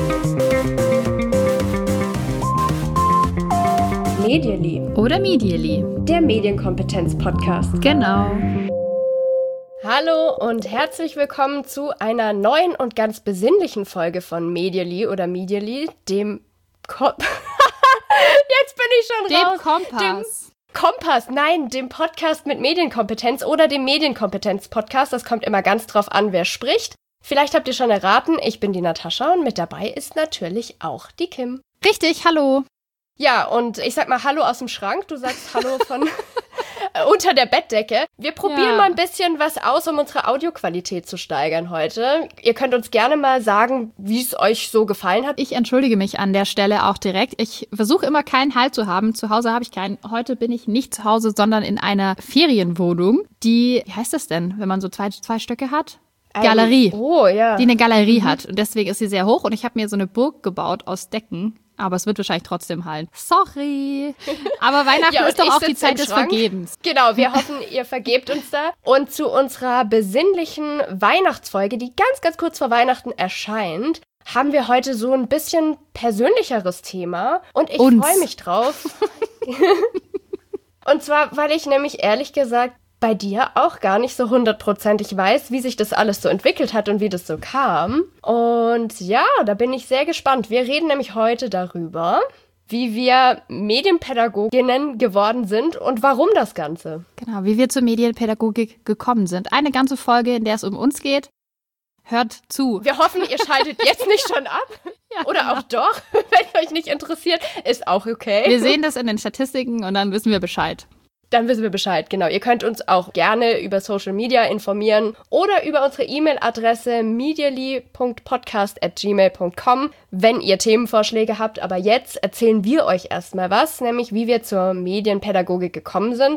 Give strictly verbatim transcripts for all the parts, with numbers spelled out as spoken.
Medially oder Medially, der Medienkompetenz-Podcast. Genau. Hallo und herzlich willkommen zu einer neuen und ganz besinnlichen Folge von Medially oder Medially, dem Ko- Jetzt bin ich schon dem raus. Kompass. Dem Kompass, nein, dem Podcast mit Medienkompetenz oder dem Medienkompetenz-Podcast. Das kommt immer ganz drauf an, wer spricht. Vielleicht habt ihr schon erraten, ich bin die Natascha und mit dabei ist natürlich auch die Kim. Richtig, hallo. Ja, und ich sag mal Hallo aus dem Schrank, du sagst Hallo von unter der Bettdecke. Wir probieren Ja. mal ein bisschen was aus, um unsere Audioqualität zu steigern heute. Ihr könnt uns gerne mal sagen, wie es euch so gefallen hat. Ich entschuldige mich an der Stelle auch direkt. Ich versuche immer keinen Halt zu haben. Zu Hause habe ich keinen. Heute bin ich nicht zu Hause, sondern in einer Ferienwohnung, die, wie heißt das denn, wenn man so zwei, zwei Stöcke hat? Galerie. Ähm, oh, ja. Die eine Galerie mhm. hat. Und deswegen ist sie sehr hoch und ich habe mir so eine Burg gebaut aus Decken. Aber es wird wahrscheinlich trotzdem hallen. Sorry. Aber Weihnachten Ja, ist doch auch sitz die im Zeit des Schrank. Vergebens. Genau, wir hoffen, ihr vergebt uns da. Und zu unserer besinnlichen Weihnachtsfolge, die ganz, ganz kurz vor Weihnachten erscheint, haben wir heute so ein bisschen persönlicheres Thema. Und ich freue mich drauf. Und zwar, weil ich nämlich ehrlich gesagt bei dir auch gar nicht so hundertprozentig weiß, wie sich das alles so entwickelt hat und wie das so kam. Und ja, da bin ich sehr gespannt. Wir reden nämlich heute darüber, wie wir Medienpädagoginnen geworden sind und warum das Ganze. Genau, wie wir zur Medienpädagogik gekommen sind. Eine ganze Folge, in der es um uns geht. Hört zu. Wir hoffen, ihr schaltet jetzt nicht schon ab. Ja, Oder genau. auch doch, wenn euch nicht interessiert, ist auch okay. Wir sehen das in den Statistiken und dann wissen wir Bescheid. Dann wissen wir Bescheid, genau. Ihr könnt uns auch gerne über Social Media informieren oder über unsere E-Mail-Adresse medially punkt podcast at gmail punkt com, wenn ihr Themenvorschläge habt. Aber jetzt erzählen wir euch erstmal was, nämlich wie wir zur Medienpädagogik gekommen sind.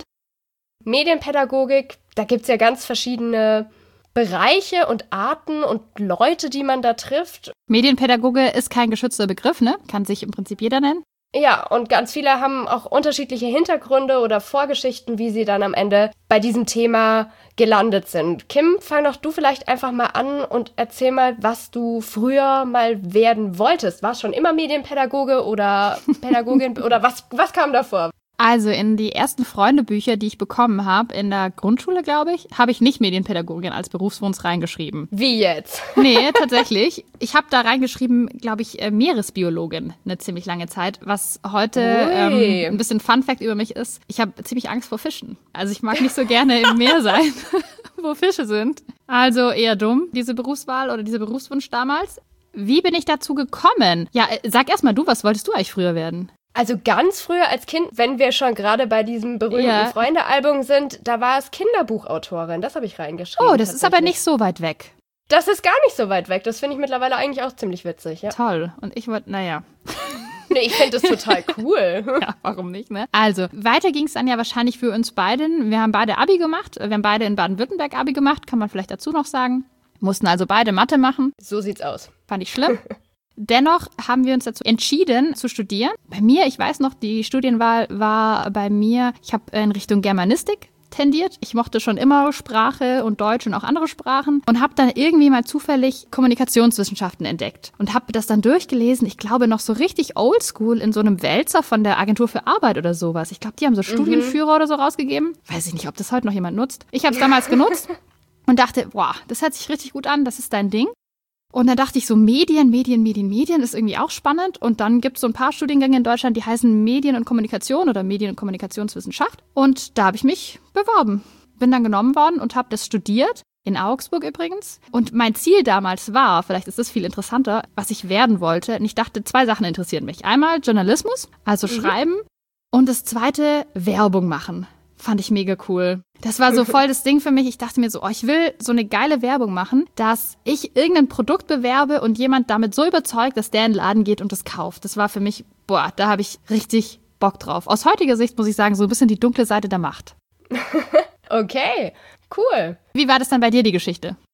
Medienpädagogik, da gibt es ja ganz verschiedene Bereiche und Arten und Leute, die man da trifft. Medienpädagoge ist kein geschützter Begriff, ne? Kann sich im Prinzip jeder nennen. Ja, und ganz viele haben auch unterschiedliche Hintergründe oder Vorgeschichten, wie sie dann am Ende bei diesem Thema gelandet sind. Kim, fang doch du vielleicht einfach mal an und erzähl mal, was du früher mal werden wolltest. Warst schon immer Medienpädagoge oder Pädagogin oder was, was kam davor? Also in die ersten Freundebücher, die ich bekommen habe, in der Grundschule, glaube ich, habe ich nicht Medienpädagogin als Berufswunsch reingeschrieben. Wie jetzt? Nee, tatsächlich. Ich habe da reingeschrieben, glaube ich, äh, Meeresbiologin eine ziemlich lange Zeit, was heute ähm, ein bisschen Fun-Fact über mich ist. Ich habe ziemlich Angst vor Fischen. Also ich mag nicht so gerne im Meer sein, wo Fische sind. Also eher dumm, diese Berufswahl oder dieser Berufswunsch damals. Wie bin ich dazu gekommen? Ja, äh, sag erst mal du, was wolltest du eigentlich früher werden? Also ganz früher als Kind, wenn wir schon gerade bei diesem berühmten Ja. Freunde-Album sind, da war es Kinderbuchautorin. Das habe ich reingeschrieben. Oh, das ist aber nicht so weit weg. Das ist gar nicht so weit weg. Das finde ich mittlerweile eigentlich auch ziemlich witzig. Ja. Toll. Und ich wollte, naja. Nee, ich finde das total cool. Ja, warum nicht, ne? Also, weiter ging es dann ja wahrscheinlich für uns beiden. Wir haben beide Abi gemacht. Wir haben beide in Baden-Württemberg Abi gemacht, kann man vielleicht dazu noch sagen. Mussten also beide Mathe machen. So sieht's aus. Fand ich schlimm. Dennoch haben wir uns dazu entschieden zu studieren. Bei mir, ich weiß noch, die Studienwahl war bei mir, ich habe in Richtung Germanistik tendiert. Ich mochte schon immer Sprache und Deutsch und auch andere Sprachen und habe dann irgendwie mal zufällig Kommunikationswissenschaften entdeckt und habe das dann durchgelesen. Ich glaube noch so richtig oldschool in so einem Wälzer von der Agentur für Arbeit oder sowas. Ich glaube, die haben so Studienführer oder so rausgegeben. Weiß ich nicht, ob das heute noch jemand nutzt. Ich habe es damals genutzt und dachte, boah, das hört sich richtig gut an, das ist dein Ding. Und dann dachte ich so, Medien, Medien, Medien, Medien ist irgendwie auch spannend. Und dann gibt es so ein paar Studiengänge in Deutschland, die heißen Medien und Kommunikation oder Medien- und Kommunikationswissenschaft. Und da habe ich mich beworben. Bin dann genommen worden und habe das studiert, in Augsburg übrigens. Und mein Ziel damals war, vielleicht ist das viel interessanter, was ich werden wollte. Und ich dachte, zwei Sachen interessieren mich. Einmal Journalismus, also mhm. Schreiben. Und das zweite, Werbung machen. Fand ich mega cool. Das war so voll das Ding für mich. Ich dachte mir so, oh, ich will so eine geile Werbung machen, dass ich irgendein Produkt bewerbe und jemand damit so überzeugt, dass der in den Laden geht und das kauft. Das war für mich, boah, da habe ich richtig Bock drauf. Aus heutiger Sicht muss ich sagen, so ein bisschen die dunkle Seite der Macht. Okay, cool. Wie war das dann bei dir, die Geschichte?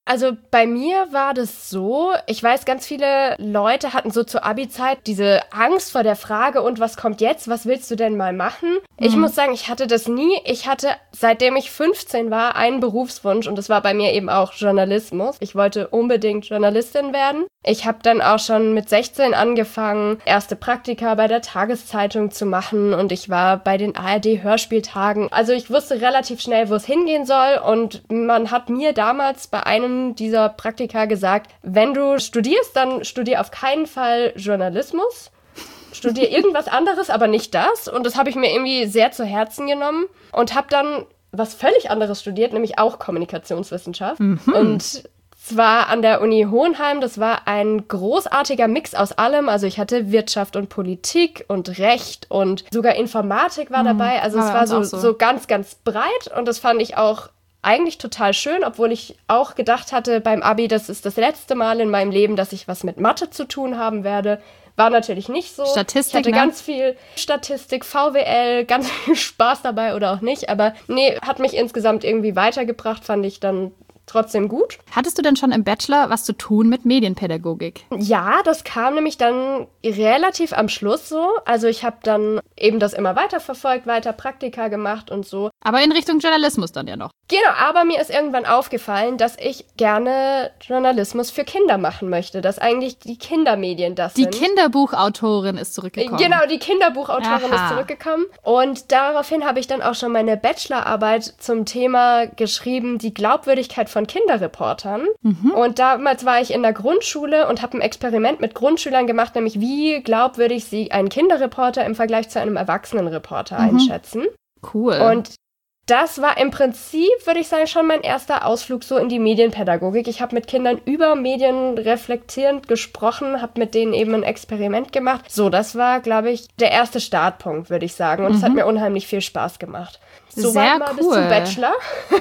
Also bei mir war das so, ich weiß, ganz viele Leute hatten so zur Abi-Zeit diese Angst vor der Frage, und was kommt jetzt, was willst du denn mal machen? Mhm. Ich muss sagen, ich hatte das nie. Ich hatte, seitdem ich fünfzehn war, einen Berufswunsch, und das war bei mir eben auch Journalismus. Ich wollte unbedingt Journalistin werden. Ich habe dann auch schon mit sechzehn angefangen, erste Praktika bei der Tageszeitung zu machen, und ich war bei den A R D-Hörspieltagen. Also ich wusste relativ schnell, wo es hingehen soll, und man hat mir damals bei einem dieser Praktika gesagt, wenn du studierst, dann studier auf keinen Fall Journalismus. Studier irgendwas anderes, aber nicht das. Und das habe ich mir irgendwie sehr zu Herzen genommen und habe dann was völlig anderes studiert, nämlich auch Kommunikationswissenschaft. Mhm. Und zwar an der Uni Hohenheim. Das war ein großartiger Mix aus allem. Also ich hatte Wirtschaft und Politik und Recht und sogar Informatik war mhm. dabei. Also es war so, so. so ganz, ganz breit, und das fand ich auch eigentlich total schön, obwohl ich auch gedacht hatte beim Abi, das ist das letzte Mal in meinem Leben, dass ich was mit Mathe zu tun haben werde. War natürlich nicht so. Statistik, ich hatte ne? ganz viel Statistik, V W L, ganz viel Spaß dabei oder auch nicht. Aber nee, hat mich insgesamt irgendwie weitergebracht, fand ich dann trotzdem gut. Hattest du denn schon im Bachelor was zu tun mit Medienpädagogik? Ja, das kam nämlich dann relativ am Schluss so. Also ich habe dann eben das immer weiter verfolgt, weiter Praktika gemacht und so. Aber in Richtung Journalismus dann ja noch. Genau, aber mir ist irgendwann aufgefallen, dass ich gerne Journalismus für Kinder machen möchte, dass eigentlich die Kindermedien das die sind. Die Kinderbuchautorin ist zurückgekommen. Genau, die Kinderbuchautorin Aha. ist zurückgekommen. Und daraufhin habe ich dann auch schon meine Bachelorarbeit zum Thema geschrieben, die Glaubwürdigkeit von Kinderreportern. Mhm. Und damals war ich in der Grundschule und habe ein Experiment mit Grundschülern gemacht, nämlich wie glaubwürdig sie einen Kinderreporter im Vergleich zu einem Erwachsenenreporter mhm. einschätzen. Cool. Und das war im Prinzip, würde ich sagen, schon mein erster Ausflug so in die Medienpädagogik. Ich habe mit Kindern über Medien reflektierend gesprochen, habe mit denen eben ein Experiment gemacht. So, das war, glaube ich, der erste Startpunkt, würde ich sagen. Und es mhm. hat mir unheimlich viel Spaß gemacht. So Sehr weit mal cool. bis zum Bachelor.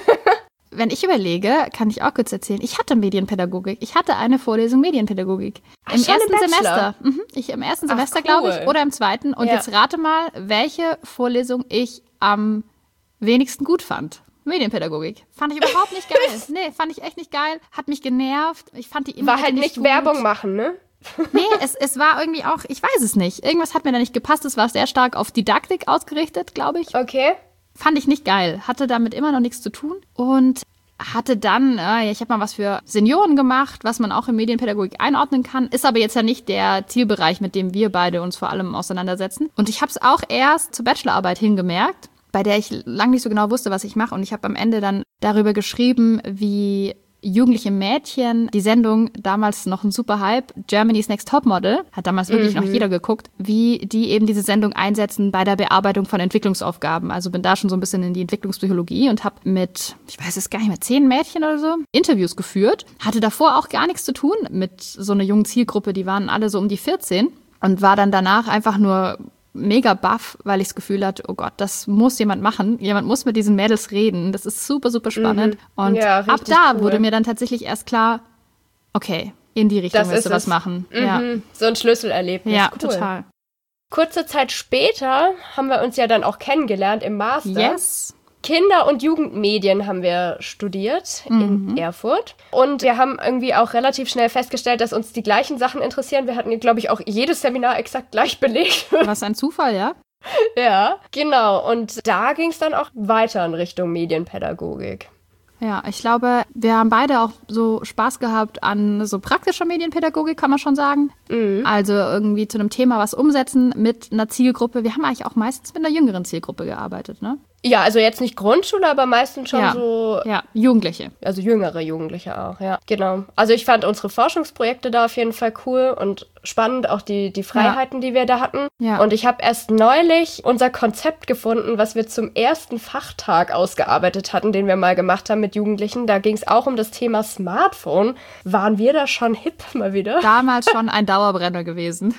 Wenn ich überlege, kann ich auch kurz erzählen, ich hatte Medienpädagogik. Ich hatte eine Vorlesung Medienpädagogik. Ach, Im ersten Semester. Mhm, ich im ersten Ach, Semester, cool. glaube ich, oder im zweiten. Und ja. jetzt rate mal, welche Vorlesung ich am wenigsten gut fand. Medienpädagogik. Fand ich überhaupt nicht geil. Nee, fand ich echt nicht geil. Hat mich genervt. Ich fand die Inhalte War halt nicht gut. Werbung machen, ne? Nee, es, es war irgendwie auch, ich weiß es nicht. Irgendwas hat mir da nicht gepasst. Es war sehr stark auf Didaktik ausgerichtet, glaube ich. Okay. Fand ich nicht geil. Hatte damit immer noch nichts zu tun. Und hatte dann, äh, ich habe mal was für Senioren gemacht, was man auch in Medienpädagogik einordnen kann. Ist aber jetzt ja nicht der Zielbereich, mit dem wir beide uns vor allem auseinandersetzen. Und ich habe es auch erst zur Bachelorarbeit hingemerkt, bei der ich lange nicht so genau wusste, was ich mache. Und ich habe am Ende dann darüber geschrieben, wie jugendliche Mädchen, die Sendung, damals noch ein super Hype, Germany's Next Topmodel, hat damals wirklich mhm. noch jeder geguckt, wie die eben diese Sendung einsetzen bei der Bearbeitung von Entwicklungsaufgaben. Also bin da schon so ein bisschen in die Entwicklungspsychologie und habe mit, ich weiß es gar nicht mehr, zehn Mädchen oder so, Interviews geführt. Hatte davor auch gar nichts zu tun mit so einer jungen Zielgruppe, die waren alle so um die vierzehn und war dann danach einfach nur mega baff, weil ich das Gefühl hatte, oh Gott, das muss jemand machen. Jemand muss mit diesen Mädels reden. Das ist super, super spannend. Mhm. Und ja, ab da cool. wurde mir dann tatsächlich erst klar, okay, in die Richtung willst du was machen. Mhm. Ja. So ein Schlüsselerlebnis. Ja, cool. total. Kurze Zeit später haben wir uns ja dann auch kennengelernt im Master. Yes. Kinder- und Jugendmedien haben wir studiert in mhm. Erfurt. Und wir haben irgendwie auch relativ schnell festgestellt, dass uns die gleichen Sachen interessieren. Wir hatten, glaube ich, auch jedes Seminar exakt gleich belegt. Was ein Zufall, ja? Ja, genau. Und da ging es dann auch weiter in Richtung Medienpädagogik. Ja, ich glaube, wir haben beide auch so Spaß gehabt an so praktischer Medienpädagogik, kann man schon sagen. Mhm. Also irgendwie zu einem Thema was umsetzen mit einer Zielgruppe. Wir haben eigentlich auch meistens mit einer jüngeren Zielgruppe gearbeitet, ne? Ja, also jetzt nicht Grundschule, aber meistens schon ja. so... Ja, Jugendliche. Also jüngere Jugendliche auch, ja, genau. Also ich fand unsere Forschungsprojekte da auf jeden Fall cool und spannend, auch die, die Freiheiten, ja. die wir da hatten. Ja. Und ich habe erst neulich unser Konzept gefunden, was wir zum ersten Fachtag ausgearbeitet hatten, den wir mal gemacht haben mit Jugendlichen. Da ging es auch um das Thema Smartphone. Waren wir da schon hip mal wieder? Damals schon ein Dauerbrenner gewesen.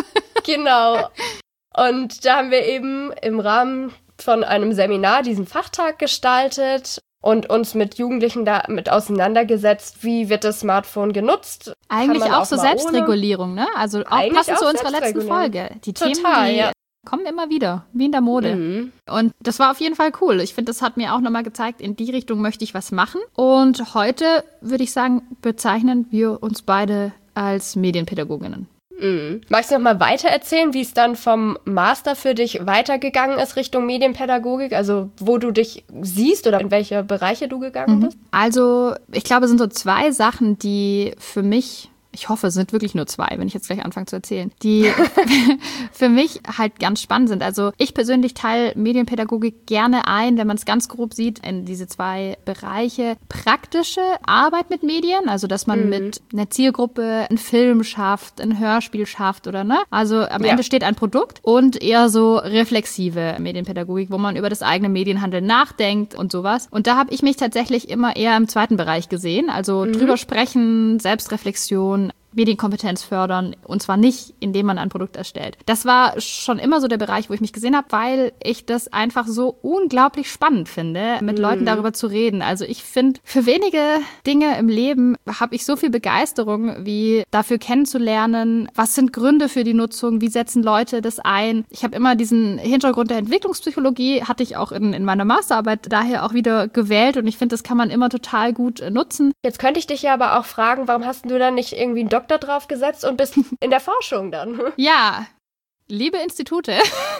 Genau. Und da haben wir eben im Rahmen von einem Seminar diesen Fachtag gestaltet und uns mit Jugendlichen damit auseinandergesetzt, wie wird das Smartphone genutzt. Eigentlich auch, auch so Selbstregulierung, ohne? Ne? Also auch passend zu unserer letzten Folge. Die Total, Themen, die ja. kommen immer wieder, wie in der Mode. Mhm. Und das war auf jeden Fall cool. Ich finde, das hat mir auch nochmal gezeigt, in die Richtung möchte ich was machen. Und heute, würde ich sagen, bezeichnen wir uns beide als Medienpädagoginnen. Mhm. Magst du noch mal weiter erzählen, wie es dann vom Master für dich weitergegangen ist Richtung Medienpädagogik? Also wo du dich siehst oder in welche Bereiche du gegangen Mhm. bist? Also ich glaube, es sind so zwei Sachen, die für mich... Ich hoffe, es sind wirklich nur zwei, wenn ich jetzt gleich anfange zu erzählen, die für mich halt ganz spannend sind. Also ich persönlich teile Medienpädagogik gerne ein, wenn man es ganz grob sieht, in diese zwei Bereiche. Praktische Arbeit mit Medien, also dass man mhm. mit einer Zielgruppe einen Film schafft, ein Hörspiel schafft oder ne? Also am ja. Ende steht ein Produkt und eher so reflexive Medienpädagogik, wo man über das eigene Medienhandeln nachdenkt und sowas. Und da habe ich mich tatsächlich immer eher im zweiten Bereich gesehen, also mhm. drüber sprechen, Selbstreflexion, Medienkompetenz fördern und zwar nicht, indem man ein Produkt erstellt. Das war schon immer so der Bereich, wo ich mich gesehen habe, weil ich das einfach so unglaublich spannend finde, mit mhm. Leuten darüber zu reden. Also ich finde, für wenige Dinge im Leben habe ich so viel Begeisterung, wie dafür kennenzulernen, was sind Gründe für die Nutzung, wie setzen Leute das ein. Ich habe immer diesen Hintergrund der Entwicklungspsychologie, hatte ich auch in, in meiner Masterarbeit daher auch wieder gewählt und ich finde, das kann man immer total gut nutzen. Jetzt könnte ich dich ja aber auch fragen, warum hast du da nicht irgendwie einen Doktor drauf gesetzt und bist in der Forschung dann? Ja, liebe Institute.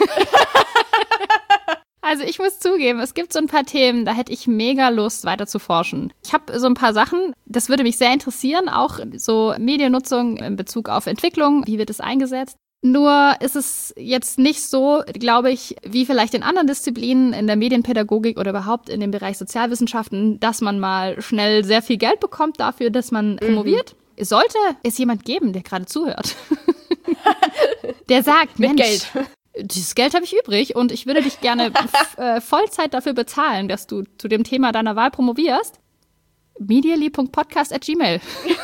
Also ich muss zugeben, es gibt so ein paar Themen, da hätte ich mega Lust, weiter zu forschen. Ich habe so ein paar Sachen, das würde mich sehr interessieren, auch so Mediennutzung in Bezug auf Entwicklung, wie wird es eingesetzt. Nur ist es jetzt nicht so, glaube ich, wie vielleicht in anderen Disziplinen, in der Medienpädagogik oder überhaupt in dem Bereich Sozialwissenschaften, dass man mal schnell sehr viel Geld bekommt dafür, dass man promoviert. Mhm. Sollte es jemand geben, der gerade zuhört, der sagt, mit Mensch, Geld. Dieses Geld habe ich übrig und ich würde dich gerne f- äh, Vollzeit dafür bezahlen, dass du zu dem Thema deiner Wahl promovierst. medially punkt podcast at gmail.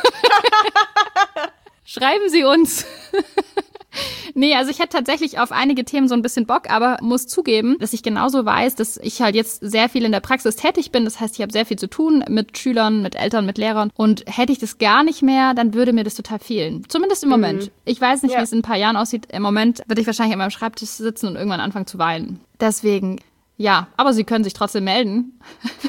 Schreiben Sie uns. Nee, also ich hätte tatsächlich auf einige Themen so ein bisschen Bock, aber muss zugeben, dass ich genauso weiß, dass ich halt jetzt sehr viel in der Praxis tätig bin. Das heißt, ich habe sehr viel zu tun mit Schülern, mit Eltern, mit Lehrern. Und hätte ich das gar nicht mehr, dann würde mir das total fehlen. Zumindest im Moment. Mhm. Ich weiß nicht, ja. wie es in ein paar Jahren aussieht. Im Moment würde ich wahrscheinlich an meinem Schreibtisch sitzen und irgendwann anfangen zu weinen. Deswegen, ja, aber Sie können sich trotzdem melden.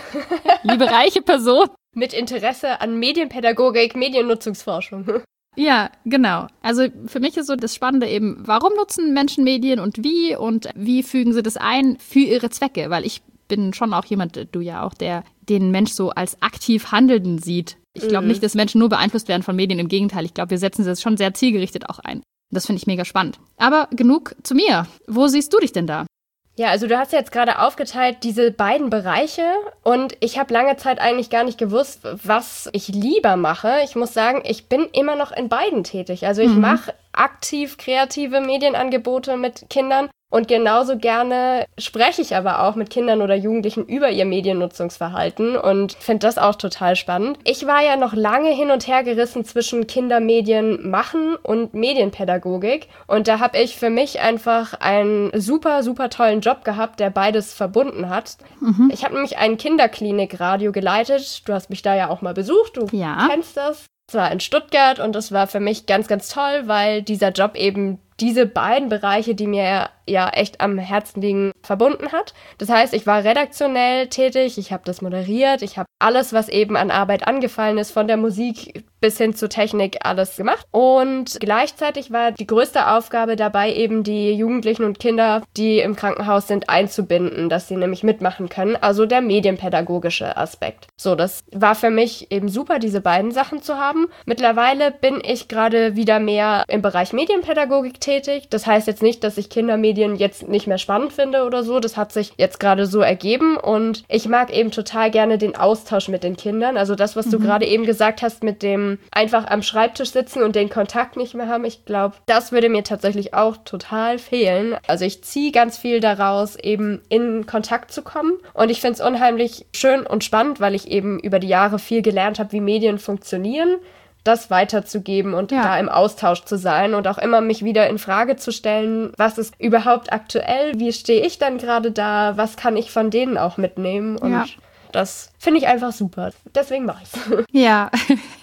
Liebe reiche Person. Mit Interesse an Medienpädagogik, Mediennutzungsforschung. Ja, genau. Also für mich ist so das Spannende eben, warum nutzen Menschen Medien und wie und wie fügen sie das ein für ihre Zwecke? Weil ich bin schon auch jemand, du ja auch, der den Mensch so als aktiv Handelnden sieht. Ich glaube Mhm. nicht, dass Menschen nur beeinflusst werden von Medien. Im Gegenteil, ich glaube, wir setzen sie schon sehr zielgerichtet auch ein. Das finde ich mega spannend. Aber genug zu mir. Wo siehst du dich denn da? Ja, also du hast jetzt gerade aufgeteilt diese beiden Bereiche und ich habe lange Zeit eigentlich gar nicht gewusst, was ich lieber mache. Ich muss sagen, ich bin immer noch in beiden tätig. Also ich Mhm. mache aktiv kreative Medienangebote mit Kindern und genauso gerne spreche ich aber auch mit Kindern oder Jugendlichen über ihr Mediennutzungsverhalten und finde das auch total spannend. Ich war ja noch lange hin und her gerissen zwischen Kindermedien machen und Medienpädagogik und da habe ich für mich einfach einen super, super tollen Job gehabt, der beides verbunden hat. Mhm. Ich habe nämlich ein Kinderklinik-Radio geleitet. Du hast mich da ja auch mal besucht, du Ja. kennst das. Es war in Stuttgart und das war für mich ganz, ganz toll, weil dieser Job eben diese beiden Bereiche, die mir ja echt am Herzen liegen, verbunden hat. Das heißt, ich war redaktionell tätig, ich habe das moderiert, ich habe alles, was eben an Arbeit angefallen ist, von der Musik bis hin zur Technik, alles gemacht. Und gleichzeitig war die größte Aufgabe dabei, eben die Jugendlichen und Kinder, die im Krankenhaus sind, einzubinden, dass sie nämlich mitmachen können. Also der medienpädagogische Aspekt. So, das war für mich eben super, diese beiden Sachen zu haben. Mittlerweile bin ich gerade wieder mehr im Bereich Medienpädagogik tätig. Das heißt jetzt nicht, dass ich Kindermedien jetzt nicht mehr spannend finde oder so. Das hat sich jetzt gerade so ergeben und ich mag eben total gerne den Austausch mit den Kindern. Also das, was mhm. du gerade eben gesagt hast mit dem einfach am Schreibtisch sitzen und den Kontakt nicht mehr haben. Ich glaube, das würde mir tatsächlich auch total fehlen. Also ich ziehe ganz viel daraus, eben in Kontakt zu kommen und ich finde es unheimlich schön und spannend, weil ich eben über die Jahre viel gelernt habe, wie Medien funktionieren, das weiterzugeben und ja. da im Austausch zu sein und auch immer mich wieder in Frage zu stellen, was ist überhaupt aktuell, wie stehe ich dann gerade da, was kann ich von denen auch mitnehmen und ja. das finde ich einfach super. Deswegen mache ich es. Ja,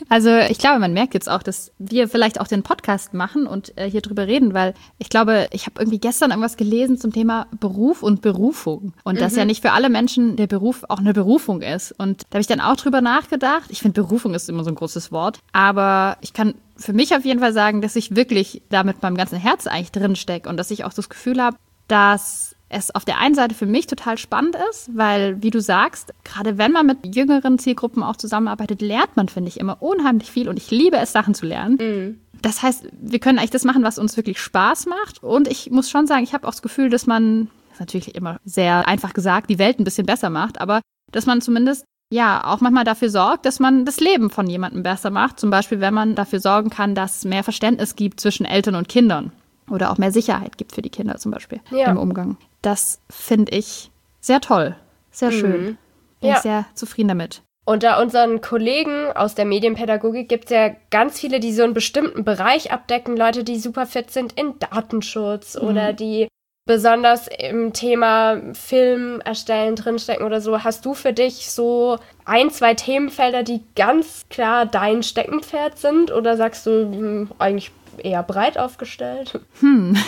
Also ich glaube, man merkt jetzt auch, dass wir vielleicht auch den Podcast machen und äh, hier drüber reden, weil ich glaube, ich habe irgendwie gestern irgendwas gelesen zum Thema Beruf und Berufung. Und mhm. dass ja nicht für alle Menschen der Beruf auch eine Berufung ist. Und da habe ich dann auch drüber nachgedacht. Ich finde, Berufung ist immer so ein großes Wort. Aber ich kann für mich auf jeden Fall sagen, dass ich wirklich da mit meinem ganzen Herz eigentlich drin stecke und dass ich auch das Gefühl habe, dass es auf der einen Seite für mich total spannend ist, weil, wie du sagst, gerade wenn man mit jüngeren Zielgruppen auch zusammenarbeitet, lernt man, finde ich, immer unheimlich viel und ich liebe es, Sachen zu lernen. Mhm. Das heißt, wir können eigentlich das machen, was uns wirklich Spaß macht und ich muss schon sagen, ich habe auch das Gefühl, dass man, das ist natürlich immer sehr einfach gesagt, die Welt ein bisschen besser macht, aber dass man zumindest ja auch manchmal dafür sorgt, dass man das Leben von jemandem besser macht, zum Beispiel, wenn man dafür sorgen kann, dass es mehr Verständnis gibt zwischen Eltern und Kindern. Oder auch mehr Sicherheit gibt für die Kinder zum Beispiel ja. im Umgang. Das finde ich sehr toll, sehr schön. Mhm. Bin ja. ich sehr zufrieden damit. Unter unseren Kollegen aus der Medienpädagogik gibt es ja ganz viele, die so einen bestimmten Bereich abdecken. Leute, die super fit sind in Datenschutz mhm. oder die besonders im Thema Film erstellen drinstecken oder so. Hast du für dich so ein, zwei Themenfelder, die ganz klar dein Steckenpferd sind? Oder sagst du mh, eigentlich eher breit aufgestellt? Hm.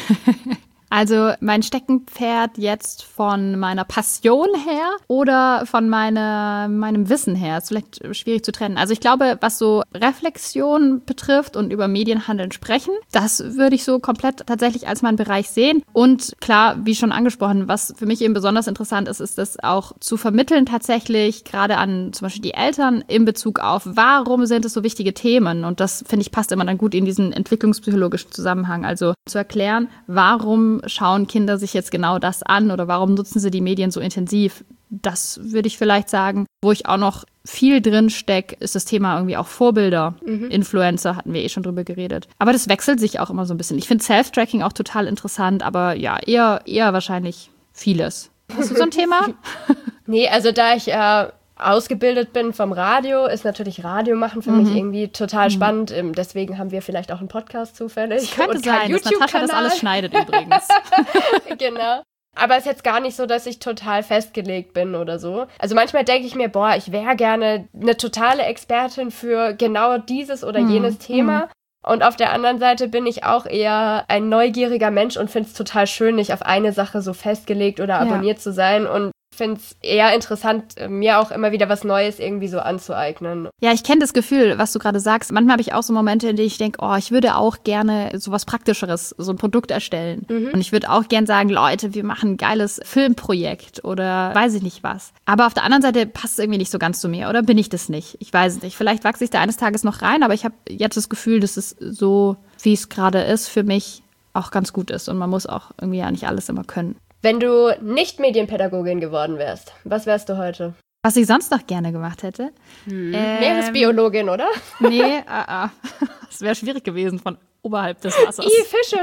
Also mein Steckenpferd jetzt von meiner Passion her oder von meine, meinem Wissen her, ist vielleicht schwierig zu trennen. Also ich glaube, was so Reflexion betrifft und über Medienhandeln sprechen, das würde ich so komplett tatsächlich als meinen Bereich sehen. Und klar, wie schon angesprochen, was für mich eben besonders interessant ist, ist das auch zu vermitteln tatsächlich, gerade an zum Beispiel die Eltern in Bezug auf, warum sind es so wichtige Themen? Und das, finde ich, passt immer dann gut in diesen entwicklungspsychologischen Zusammenhang. Also zu erklären, warum schauen Kinder sich jetzt genau das an oder warum nutzen sie die Medien so intensiv? Das würde ich vielleicht sagen. Wo ich auch noch viel drin stecke, ist das Thema irgendwie auch Vorbilder. Mhm. Influencer, hatten wir eh schon drüber geredet. Aber das wechselt sich auch immer so ein bisschen. Ich finde Self-Tracking auch total interessant, aber ja, eher, eher wahrscheinlich vieles. Hast du so ein Thema? Nee, also da ich äh, ausgebildet bin vom Radio, ist natürlich Radio machen für mhm. mich irgendwie total mhm. spannend. Deswegen haben wir vielleicht auch einen Podcast zufällig. Das könnte und sein, dass Natascha das alles schneidet übrigens. Genau. Aber es ist jetzt gar nicht so, dass ich total festgelegt bin oder so. Also manchmal denke ich mir, boah, ich wäre gerne eine totale Expertin für genau dieses oder mhm. jenes Thema. Mhm. Und auf der anderen Seite bin ich auch eher ein neugieriger Mensch und finde es total schön, nicht auf eine Sache so festgelegt oder abonniert ja. zu sein. Und finde es eher interessant, mir auch immer wieder was Neues irgendwie so anzueignen. Ja, ich kenne das Gefühl, was du gerade sagst. Manchmal habe ich auch so Momente, in denen ich denke, oh, ich würde auch gerne so was Praktischeres, so ein Produkt erstellen. Mhm. Und ich würde auch gerne sagen, Leute, wir machen ein geiles Filmprojekt oder weiß ich nicht was. Aber auf der anderen Seite passt es irgendwie nicht so ganz zu mir, oder bin ich das nicht? Ich weiß es nicht. Vielleicht wachse ich da eines Tages noch rein, aber ich habe jetzt das Gefühl, dass es so, wie es gerade ist, für mich auch ganz gut ist. Und man muss auch irgendwie ja nicht alles immer können. Wenn du nicht Medienpädagogin geworden wärst, was wärst du heute? Was ich sonst noch gerne gemacht hätte? Hm. Ähm, Meeresbiologin, oder? Nee, ah, ah. Das wäre schwierig gewesen von oberhalb des Wassers. I, Fische!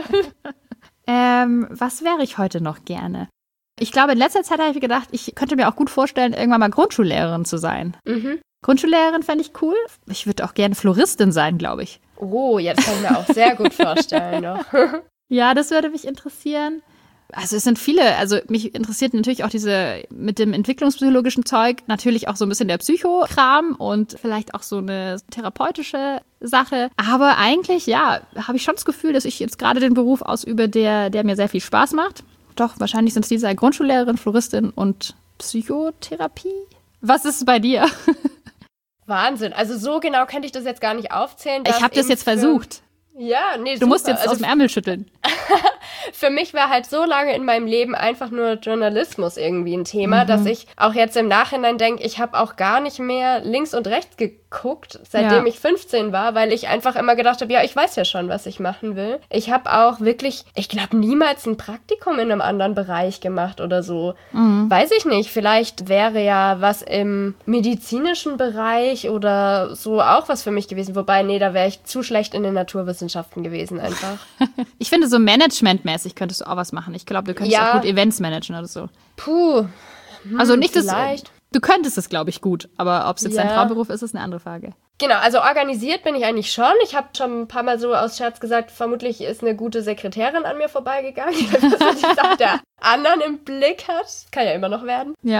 ähm, was wäre ich heute noch gerne? Ich glaube, in letzter Zeit habe ich mir gedacht, ich könnte mir auch gut vorstellen, irgendwann mal Grundschullehrerin zu sein. Mhm. Grundschullehrerin fände ich cool. Ich würde auch gerne Floristin sein, glaube ich. Oh, ja, das kann ich mir auch sehr gut vorstellen. Doch. Ja, das würde mich interessieren. Also es sind viele, also mich interessiert natürlich auch diese mit dem entwicklungspsychologischen Zeug, natürlich auch so ein bisschen der Psychokram und vielleicht auch so eine therapeutische Sache. Aber eigentlich, ja, habe ich schon das Gefühl, dass ich jetzt gerade den Beruf ausübe, der, der mir sehr viel Spaß macht. Doch, wahrscheinlich sind es diese Grundschullehrerin, Floristin und Psychotherapie. Was ist es bei dir? Wahnsinn, also so genau könnte ich das jetzt gar nicht aufzählen. Ich habe das jetzt versucht. Ja, nee, Du super. musst jetzt also aus dem Ärmel schütteln. Für mich war halt so lange in meinem Leben einfach nur Journalismus irgendwie ein Thema, mhm. dass ich auch jetzt im Nachhinein denke, ich habe auch gar nicht mehr links und rechts geguckt, seitdem ja. ich fünfzehn war, weil ich einfach immer gedacht habe, ja, ich weiß ja schon, was ich machen will. Ich habe auch wirklich, ich glaube, niemals ein Praktikum in einem anderen Bereich gemacht oder so. Mhm. Weiß ich nicht, vielleicht wäre ja was im medizinischen Bereich oder so auch was für mich gewesen. Wobei, nee, da wäre ich zu schlecht in den Naturwissenschaften gewesen einfach. Ich finde, so managementmäßig könntest du auch was machen. Ich glaube, du könntest ja. auch gut Events managen oder so. Puh. Hm, also nicht das. Vielleicht. Du könntest es, glaube ich, gut. Aber ob es jetzt ja. dein Traumberuf ist, ist eine andere Frage. Genau, also organisiert bin ich eigentlich schon. Ich habe schon ein paar Mal so aus Scherz gesagt, vermutlich ist eine gute Sekretärin an mir vorbeigegangen, die die Sache der anderen im Blick hat. Kann ja immer noch werden. Ja.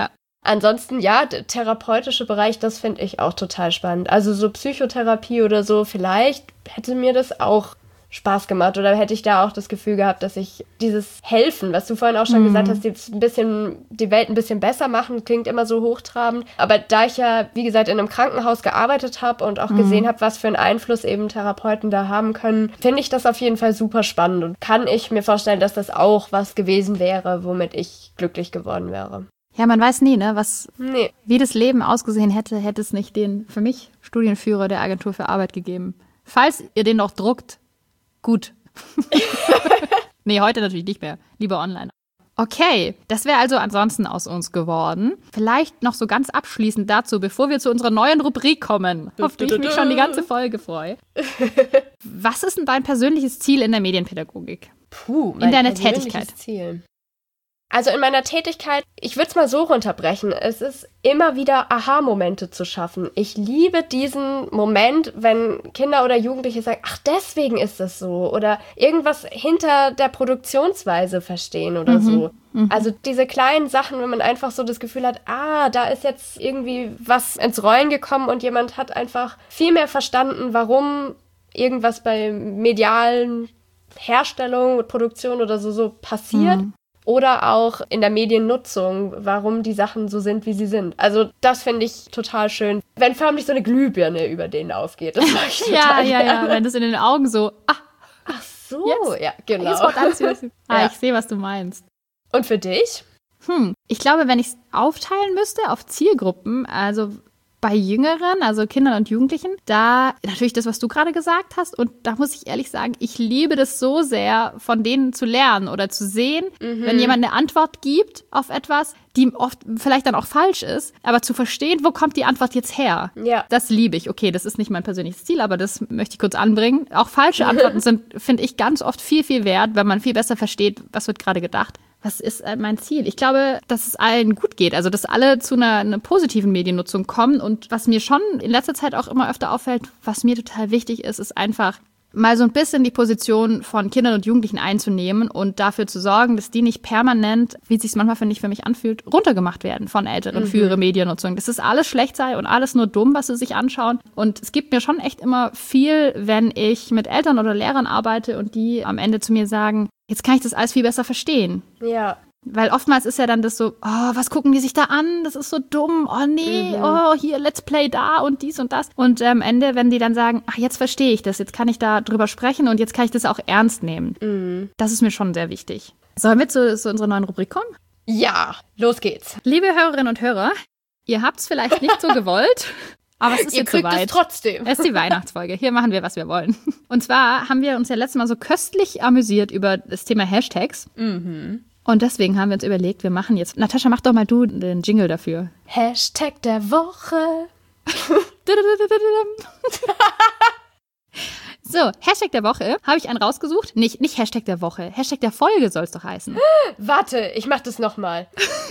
Ansonsten, ja, der therapeutische Bereich, das finde ich auch total spannend. Also so Psychotherapie oder so, vielleicht hätte mir das auch Spaß gemacht oder hätte ich da auch das Gefühl gehabt, dass ich dieses Helfen, was du vorhin auch schon mhm. gesagt hast, die, ein bisschen, die Welt ein bisschen besser machen, klingt immer so hochtrabend. Aber da ich ja, wie gesagt, in einem Krankenhaus gearbeitet habe und auch mhm. gesehen habe, was für einen Einfluss eben Therapeuten da haben können, finde ich das auf jeden Fall super spannend und kann ich mir vorstellen, dass das auch was gewesen wäre, womit ich glücklich geworden wäre. Ja, man weiß nie, ne, was, nee. wie das Leben ausgesehen hätte, hätte es nicht den, für mich, Studienführer der Agentur für Arbeit gegeben. Falls ihr den noch druckt, gut. Nee, heute natürlich nicht mehr. Lieber online. Okay, das wäre also ansonsten aus uns geworden. Vielleicht noch so ganz abschließend dazu, bevor wir zu unserer neuen Rubrik kommen, auf die ich mich schon die ganze Folge freue. Was ist denn dein persönliches Ziel in der Medienpädagogik? Puh, mein in deiner Tätigkeit. Ziel. Also in meiner Tätigkeit, ich würde es mal so runterbrechen, es ist immer wieder Aha-Momente zu schaffen. Ich liebe diesen Moment, wenn Kinder oder Jugendliche sagen, ach, deswegen ist das so oder irgendwas hinter der Produktionsweise verstehen oder mhm. so. Mhm. Also diese kleinen Sachen, wenn man einfach so das Gefühl hat, ah, da ist jetzt irgendwie was ins Rollen gekommen und jemand hat einfach viel mehr verstanden, warum irgendwas bei medialen Herstellung und Produktion oder so, so passiert. Mhm. Oder auch in der Mediennutzung, warum die Sachen so sind, wie sie sind. Also das finde ich total schön. Wenn förmlich so eine Glühbirne über denen aufgeht. Das mag ich total Ja, ja, ja. Wenn das in den Augen so, ah, ach so, yes. Ja, genau. ah, ja. Ich sehe, was du meinst. Und für dich? Hm, ich glaube, wenn ich es aufteilen müsste auf Zielgruppen, also bei Jüngeren, also Kindern und Jugendlichen, da natürlich das, was du gerade gesagt hast. Und da muss ich ehrlich sagen, ich liebe das so sehr, von denen zu lernen oder zu sehen, mhm. wenn jemand eine Antwort gibt auf etwas, die oft vielleicht dann auch falsch ist, aber zu verstehen, wo kommt die Antwort jetzt her? Ja. Das liebe ich. Okay, das ist nicht mein persönliches Ziel, aber das möchte ich kurz anbringen. Auch falsche Antworten sind, finde ich, ganz oft viel, viel wert, wenn man viel besser versteht, was wird gerade gedacht. Was ist mein Ziel? Ich glaube, dass es allen gut geht, also dass alle zu einer, einer positiven Mediennutzung kommen. Und was mir schon in letzter Zeit auch immer öfter auffällt, was mir total wichtig ist, ist einfach mal so ein bisschen die Position von Kindern und Jugendlichen einzunehmen und dafür zu sorgen, dass die nicht permanent, wie es sich manchmal, finde ich, für mich anfühlt, runtergemacht werden von Älteren mhm. für ihre Mediennutzung. Dass das alles schlecht sei und alles nur dumm, was sie sich anschauen. Und es gibt mir schon echt immer viel, wenn ich mit Eltern oder Lehrern arbeite und die am Ende zu mir sagen, jetzt kann ich das alles viel besser verstehen. Ja. Weil oftmals ist ja dann das so, oh, was gucken die sich da an? Das ist so dumm. Oh nee, mhm. oh hier, Let's Play da und dies und das. Und am Ende, wenn die dann sagen, ach, jetzt verstehe ich das, jetzt kann ich da drüber sprechen und jetzt kann ich das auch ernst nehmen. Mhm. Das ist mir schon sehr wichtig. Sollen wir zu, zu unserer neuen Rubrik kommen? Ja, los geht's. Liebe Hörerinnen und Hörer, ihr habt es vielleicht nicht so gewollt, aber es ist ihr jetzt soweit. Ihr kriegt es trotzdem. Es ist die Weihnachtsfolge. Hier machen wir, was wir wollen. Und zwar haben wir uns ja letztes Mal so köstlich amüsiert über das Thema Hashtags. Mhm. Und deswegen haben wir uns überlegt, wir machen jetzt... Natascha, mach doch mal du den Jingle dafür. Hashtag der Woche. So, Hashtag der Woche. Habe ich einen rausgesucht? Nicht, nicht Hashtag der Woche. Hashtag der Folge soll es doch heißen. Warte, ich mach das nochmal.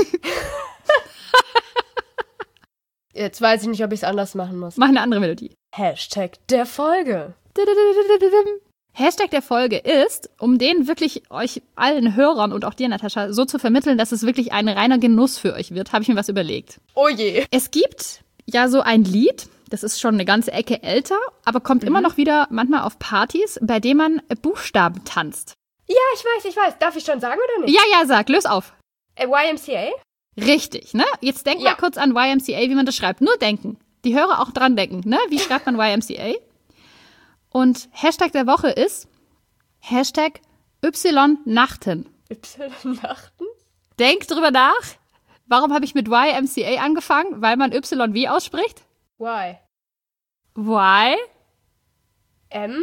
Jetzt weiß ich nicht, ob ich es anders machen muss. Mach eine andere Melodie. Hashtag der Folge. Hashtag der Folge ist, um den wirklich euch allen Hörern und auch dir, Natascha, so zu vermitteln, dass es wirklich ein reiner Genuss für euch wird, habe ich mir was überlegt. Oh je. Es gibt ja so ein Lied, das ist schon eine ganze Ecke älter, aber kommt mhm. immer noch wieder manchmal auf Partys, bei dem man Buchstaben tanzt. Ja, ich weiß, ich weiß. Darf ich schon sagen oder nicht? Ja, ja, sag, löse auf. Äh, Y M C A? Richtig, ne? Jetzt denk ja. mal kurz an Y M C A, wie man das schreibt. Nur denken. Die Hörer auch dran denken, ne? Wie schreibt man Y M C A? Und Hashtag der Woche ist Hashtag Y-Nachten. Y-Nachten? Denk drüber nach. Warum habe ich mit Y M C A angefangen? Weil man Y wie ausspricht? Y. Y? M?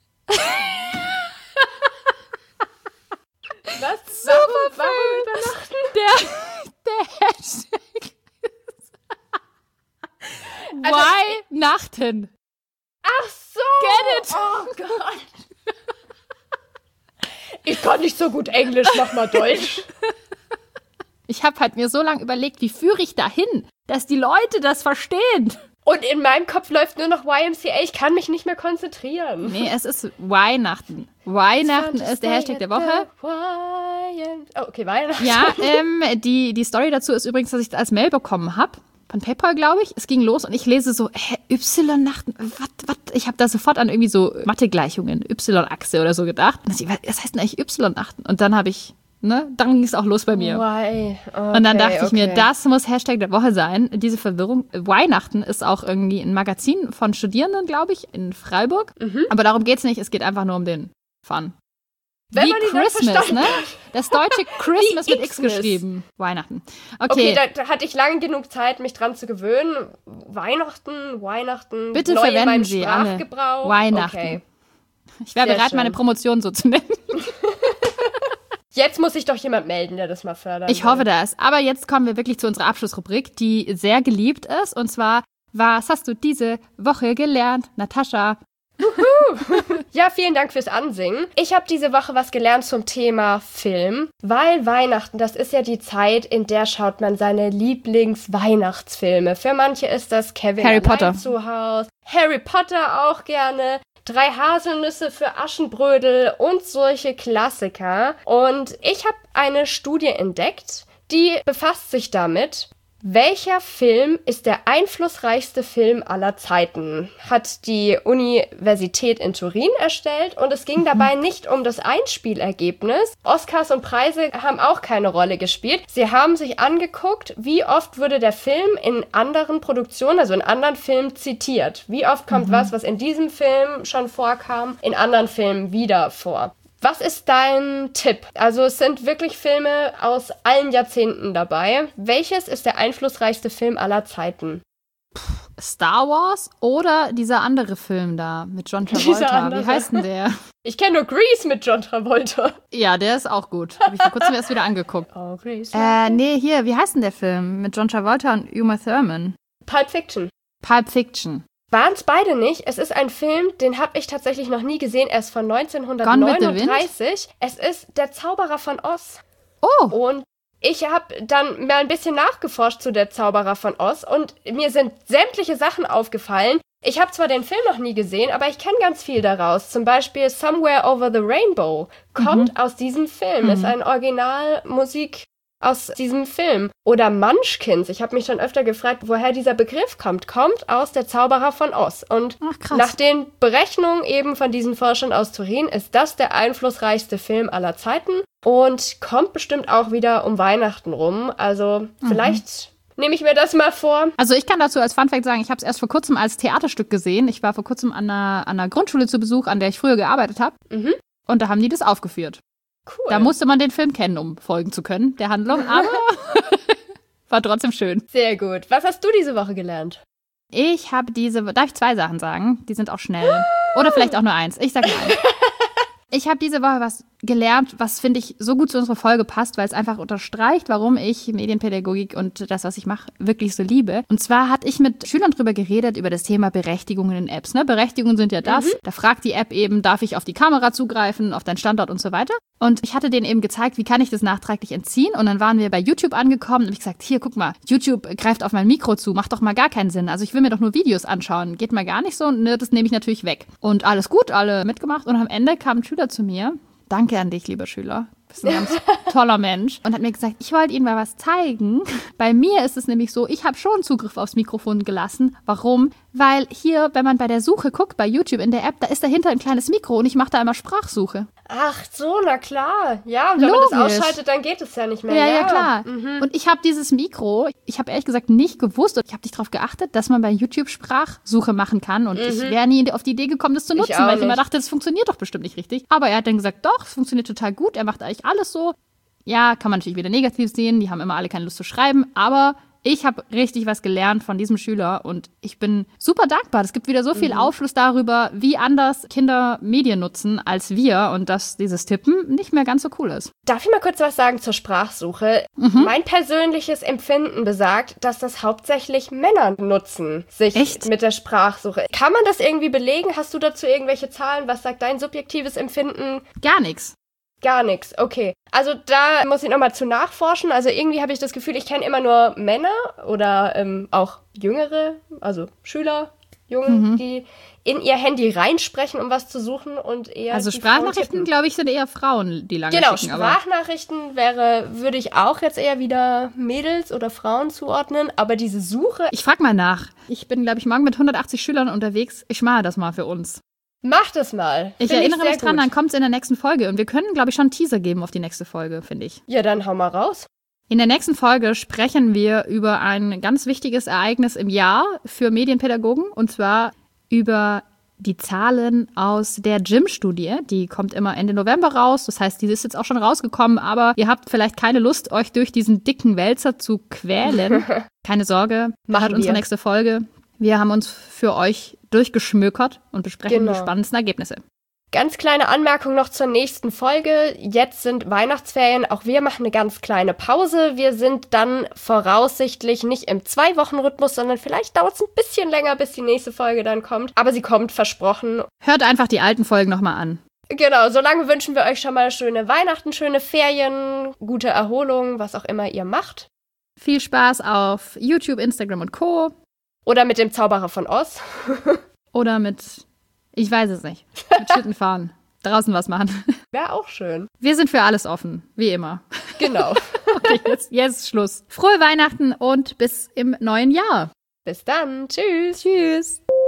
Was? Super warum, warum übernachten? Der, der Hashtag ist also, Y-Nachten. Ach so! Get it? Oh Gott! Ich kann nicht so gut Englisch, mach mal Deutsch. Ich habe halt mir so lange überlegt, wie führe ich dahin, dass die Leute das verstehen. Und in meinem Kopf läuft nur noch Y M C A. Ich kann mich nicht mehr konzentrieren. Nee, es ist Weihnachten. Weihnachten ist der Hashtag der Woche. Oh, okay, Weihnachten. Ja, ähm, die, die Story dazu ist übrigens, dass ich das als Mail bekommen habe. Von PayPal, glaube ich. Es ging los und ich lese so, hä, Y-Nachten, was, was? Ich habe da sofort an irgendwie so Mathegleichungen, Y-Achse oder so gedacht. Und ich, was heißt denn eigentlich Y-Nachten? Und dann habe ich, ne, dann ging es auch los bei mir. Why? Okay, und dann dachte ich okay. mir, das muss Hashtag der Woche sein. Diese Verwirrung. Weihnachten ist auch irgendwie ein Magazin von Studierenden, glaube ich, in Freiburg. Mhm. Aber darum geht's nicht, es geht einfach nur um den Fun. Wenn Wie man die Christmas, ne? Das deutsche Christmas mit X Xmas. geschrieben. Weihnachten. Okay, Okay, da, da hatte ich lange genug Zeit, mich dran zu gewöhnen. Weihnachten, Weihnachten, bitte neu in verwenden meinem Sie alle Sprachgebrauch. Weihnachten. Okay. Ich wäre Sehr bereit, schön. meine Promotion so zu nennen. Jetzt muss sich doch jemand melden, der das mal fördert. Ich hoffe das. Aber jetzt kommen wir wirklich zu unserer Abschlussrubrik, die sehr geliebt ist. Und zwar, was hast du diese Woche gelernt, Natascha? Ja, vielen Dank fürs Ansingen. Ich habe diese Woche was gelernt zum Thema Film, weil Weihnachten, das ist ja die Zeit, in der schaut man seine Lieblings-Weihnachtsfilme. Für manche ist das Kevin Harry allein Potter. zu Hause, Harry Potter auch gerne, Drei Haselnüsse für Aschenbrödel und solche Klassiker. Und ich habe eine Studie entdeckt, die befasst sich damit, welcher Film ist der einflussreichste Film aller Zeiten? Hat die Universität in Turin erstellt und es ging dabei nicht um das Einspielergebnis. Oscars und Preise haben auch keine Rolle gespielt. Sie haben sich angeguckt, wie oft wurde der Film in anderen Produktionen, also in anderen Filmen zitiert. Wie oft kommt mhm. was, was in diesem Film schon vorkam, in anderen Filmen wieder vor. Was ist dein Tipp? Also es sind wirklich Filme aus allen Jahrzehnten dabei. Welches ist der einflussreichste Film aller Zeiten? Star Wars oder dieser andere Film da mit John Travolta? Wie heißt denn der? Ich kenne nur Grease mit John Travolta. Ja, der ist auch gut. Habe ich vor kurzem erst wieder angeguckt. Oh, Grease. Äh, nee, hier, wie heißt denn der Film mit John Travolta und Uma Thurman? Pulp Fiction. Pulp Fiction. Waren es beide nicht. Es ist ein Film, den habe ich tatsächlich noch nie gesehen. Er ist von neunzehnhundertneununddreißig. Es ist Der Zauberer von Oz. Oh. Und ich habe dann mal ein bisschen nachgeforscht zu Der Zauberer von Oz und mir sind sämtliche Sachen aufgefallen. Ich habe zwar den Film noch nie gesehen, aber ich kenne ganz viel daraus. Zum Beispiel Somewhere Over the Rainbow kommt mhm. aus diesem Film. Mhm. Ist ein Originalmusik aus diesem Film. Oder Munchkins. Ich habe mich schon öfter gefragt, woher dieser Begriff kommt. Kommt aus Der Zauberer von Oz. Und Ach, nach den Berechnungen eben von diesen Forschern aus Turin ist das der einflussreichste Film aller Zeiten und kommt bestimmt auch wieder um Weihnachten rum. Also mhm. vielleicht nehme ich mir das mal vor. Also ich kann dazu als Funfact sagen, ich habe es erst vor kurzem als Theaterstück gesehen. Ich war vor kurzem an einer, an einer Grundschule zu Besuch, an der ich früher gearbeitet habe. Mhm. Und da haben die das aufgeführt. Cool. Da musste man den Film kennen, um folgen zu können, der Handlung, aber war trotzdem schön. Sehr gut. Was hast du diese Woche gelernt? Ich habe diese, darf ich zwei Sachen sagen? Die sind auch schnell. Oder vielleicht auch nur eins. Ich sage eins. Ich habe diese Woche was gelernt, was, finde ich, so gut zu unserer Folge passt, weil es einfach unterstreicht, warum ich Medienpädagogik und das, was ich mache, wirklich so liebe. Und zwar hatte ich mit Schülern drüber geredet, über das Thema Berechtigungen in Apps. Ne? Berechtigungen sind ja das. Mhm. Da fragt die App eben, darf ich auf die Kamera zugreifen, auf deinen Standort und so weiter. Und ich hatte denen eben gezeigt, wie kann ich das nachträglich entziehen. Und dann waren wir bei YouTube angekommen und habe ich gesagt, hier, guck mal, YouTube greift auf mein Mikro zu, macht doch mal gar keinen Sinn. Also ich will mir doch nur Videos anschauen, geht mal gar nicht so. Und ne, das nehme ich natürlich weg. Und alles gut, alle mitgemacht. Und am Ende kam ein Schüler zu mir. Danke an dich, lieber Schüler. Du bist ein ganz toller Mensch. Und hat mir gesagt, ich wollte Ihnen mal was zeigen. Bei mir ist es nämlich so, ich habe schon Zugriff aufs Mikrofon gelassen. Warum? Weil hier, wenn man bei der Suche guckt, bei YouTube in der App, da ist dahinter ein kleines Mikro und ich mache da immer Sprachsuche. Ach so, na klar. Ja, und wenn Logisch. man das ausschaltet, dann geht es ja nicht mehr. Ja, ja, ja klar. Mhm. Und ich habe dieses Mikro, ich habe ehrlich gesagt nicht gewusst und ich habe nicht darauf geachtet, dass man bei YouTube Sprachsuche machen kann. Und mhm. ich wäre nie auf die Idee gekommen, das zu nutzen, ich weil ich nicht. immer dachte, das funktioniert doch bestimmt nicht richtig. Aber er hat dann gesagt, doch, es funktioniert total gut. Er macht eigentlich alles so. Ja, kann man natürlich wieder negativ sehen. Die haben immer alle keine Lust zu schreiben. Aber ich habe richtig was gelernt von diesem Schüler und ich bin super dankbar. Es gibt wieder so viel mhm. Aufschluss darüber, wie anders Kinder Medien nutzen als wir und dass dieses Tippen nicht mehr ganz so cool ist. Darf ich mal kurz was sagen zur Sprachsuche? Mhm. Mein persönliches Empfinden besagt, dass das hauptsächlich Männer nutzen, sich Echt? mit der Sprachsuche. Kann man das irgendwie belegen? Hast du dazu irgendwelche Zahlen? Was sagt dein subjektives Empfinden? Gar nichts. Gar nichts, okay. Also da muss ich nochmal zu nachforschen. Also irgendwie habe ich das Gefühl, ich kenne immer nur Männer oder ähm, auch Jüngere, also Schüler, Jungen, mhm. die in ihr Handy reinsprechen, um was zu suchen und eher Also Sprachnachrichten, glaube ich, sind eher Frauen, die lange genau, schicken. Genau, Sprachnachrichten wäre, würde ich auch jetzt eher wieder Mädels oder Frauen zuordnen, aber diese Suche... Ich frage mal nach. Ich bin, glaube ich, morgen mit hundertachtzig Schülern unterwegs. Ich mache das mal für uns. Mach das mal. Ich Find erinnere ich mich dran, gut. Dann kommt es in der nächsten Folge. Und wir können, glaube ich, schon einen Teaser geben auf die nächste Folge, finde ich. Ja, dann hau mal raus. In der nächsten Folge sprechen wir über ein ganz wichtiges Ereignis im Jahr für Medienpädagogen. Und zwar über die Zahlen aus der G I M-Studie. Die kommt immer Ende November raus. Das heißt, die ist jetzt auch schon rausgekommen. Aber ihr habt vielleicht keine Lust, euch durch diesen dicken Wälzer zu quälen. Keine Sorge, hört unsere nächste Folge. Wir haben uns für euch durchgeschmökert und besprechen genau. die spannendsten Ergebnisse. Ganz kleine Anmerkung noch zur nächsten Folge. Jetzt sind Weihnachtsferien. Auch wir machen eine ganz kleine Pause. Wir sind dann voraussichtlich nicht im Zwei-Wochen-Rhythmus, sondern vielleicht dauert es ein bisschen länger, bis die nächste Folge dann kommt. Aber sie kommt, versprochen. Hört einfach die alten Folgen nochmal an. Genau, solange wünschen wir euch schon mal schöne Weihnachten, schöne Ferien, gute Erholung, was auch immer ihr macht. Viel Spaß auf YouTube, Instagram und Co. Oder mit dem Zauberer von Oz. Oder mit, ich weiß es nicht, mit Schlitten fahren. Draußen was machen. Wäre auch schön. Wir sind für alles offen, wie immer. Genau. Okay, jetzt, jetzt ist Schluss. Frohe Weihnachten und bis im neuen Jahr. Bis dann. Tschüss. Tschüss.